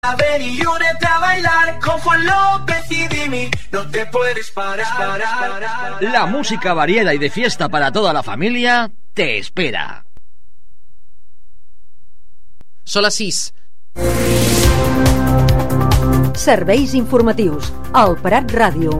Ven y únete a bailar con Juan López y Dimi, no te puedes parar. La música variada y de fiesta para toda la familia te espera. Són les 6. Serveis informatius al Prat Ràdio.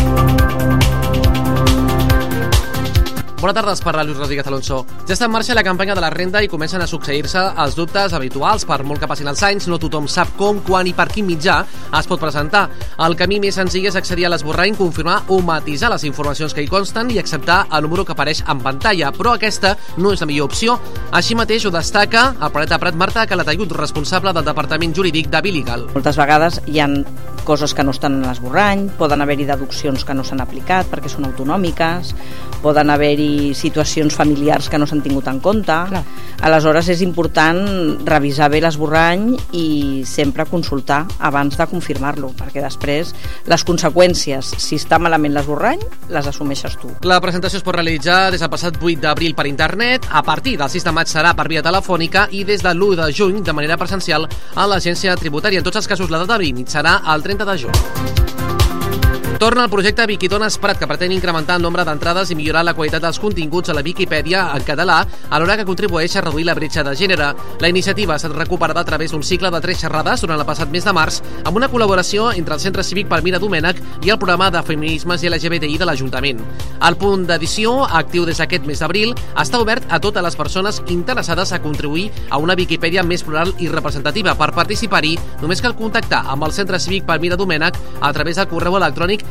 Bona tarda, es parla Lluís Rodríguez Alonso. Ja està en marxa la campanya de la renda i comencen a succeir-se els dubtes habituals. Per molt que passin els anys, no tothom sap com, quan i per quin mitjà es pot presentar. El camí més senzill és accedir a l'esborrany, confirmar o matisar les informacions que hi consten i acceptar el número que apareix en pantalla, però aquesta no és la millor opció. Així mateix ho destaca el Planeta Prat Marta Calatayud, responsable del Departament Jurídic de Biligal. Moltes vegades hi ha coses que no estan en l'esborrany, poden haver-hi deduccions que no s'han aplicat perquè són autonòmiques, poden haver-hi situacions familiars que no s'han tingut en compte. Clar. Aleshores és important revisar bé l'esborrany i sempre consultar abans de confirmar-lo, perquè després les conseqüències, si està malament l'esborrany, les assumeixes tu. La presentació es pot realitzar des del passat 8 d'abril per internet, a partir del 6 de maig serà per via telefònica i des de l'1 de juny de manera presencial a l'agència tributària. En tots els casos la data límit serà el 30 de juny. Torna el projecte Viquitones Prat, que pretén incrementar el nombre d'entrades i millorar la qualitat dels continguts a la Viquipèdia en català, alhora que contribueix a reduir la bretxa de gènere. La iniciativa s'ha recuperat a través d'un cicle de 3 xerrades durant el passat mes de març, amb una col·laboració entre el Centre Cívic Palmira Domènech i el programa de feminismes i LGBTI de l'Ajuntament. El punt d'edició, actiu des d'aquest mes d'abril, està obert a totes les persones interessades a contribuir a una Viquipèdia més plural i representativa. Per participar-hi, només cal contactar amb el Centre Cívic Palmira Domènech a través del correu electrònic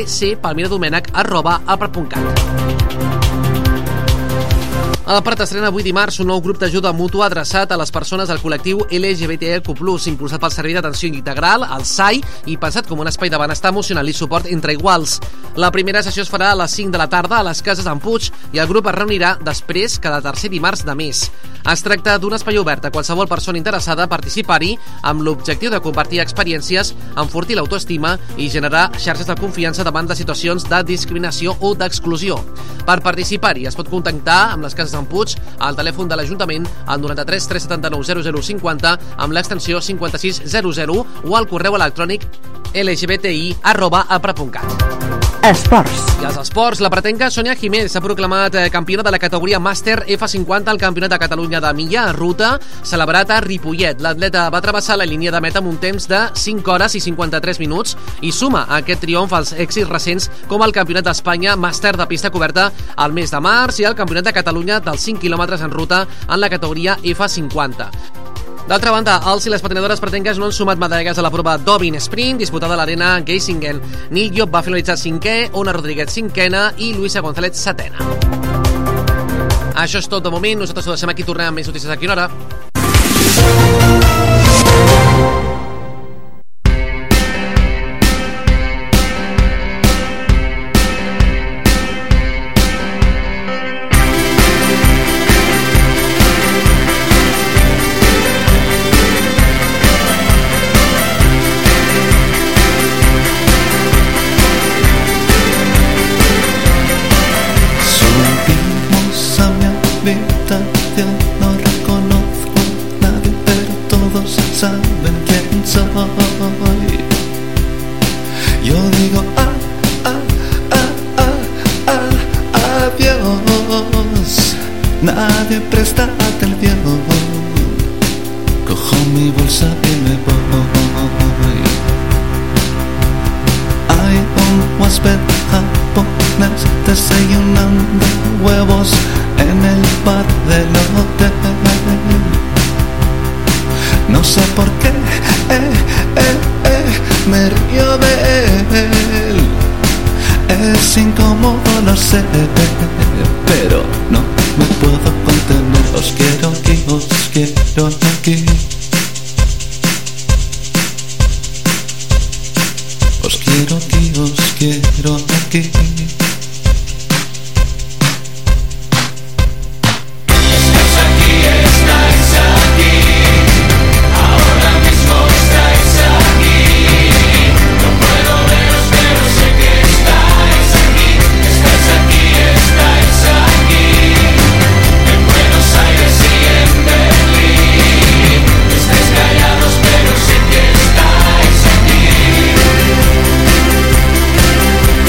ccpalmiradomènech@aprat.cat. El Prat estrena avui dimarts un nou grup d'ajuda mútua adreçat a les persones del col·lectiu LGBTIQ+, impulsat pel Servei d'Atenció Integral, el SAI, i pensat com un espai de benestar emocional i suport entre iguals. La primera sessió es farà a les 5 de la tarda a les Cases d'en Puig i el grup es reunirà després cada tercer dimarts de mes. Es tracta d'un espai obert a qualsevol persona interessada a participar-hi amb l'objectiu de compartir experiències, enfortir l'autoestima i generar xarxes de confiança davant de situacions de discriminació o d'exclusió. Per participar-hi es pot contactar amb les Cases d'en Puig al telèfon de l'Ajuntament al 93 379 0050 amb l'extensió 5600 o al correu electrònic lgbti@aprat.cat. Esports. I als esports, la pretenca Sònia Jiménez s'ha proclamat campiona de la categoria Màster F50 al Campionat de Catalunya de Milla Ruta, celebrat a Ripollet. L'atleta va travessar la línia de meta amb un temps de 5 hores i 53 minuts i suma a aquest triomf als èxits recents com el Campionat d'Espanya Màster de pista coberta al mes de març i el Campionat de Catalunya dels 5 quilòmetres en ruta en la categoria F50. D'altra banda, els i les patinadores pretenques no han sumat medalles a la prova d'Obin Sprint disputada a l'arena Geisingen. Nil Llop va finalitzar 5è, Ona Rodríguez 5ena i Luisa González 7ena. Això és tot de moment, nosaltres ho deixem aquí, tornem amb més notícies a quina hora. No reconozco a nadie, pero todos saben quién soy. Yo digo adiós. Nadie presta atención. Cojo mi bolsa y me voy. Hay un huésped japonés desayunando huevos en el bar del hotel. No sé por qué me río de él. Es incómodo, lo sé, pero no me puedo contener. Os quiero aquí, os quiero aquí. Os quiero aquí, os quiero aquí.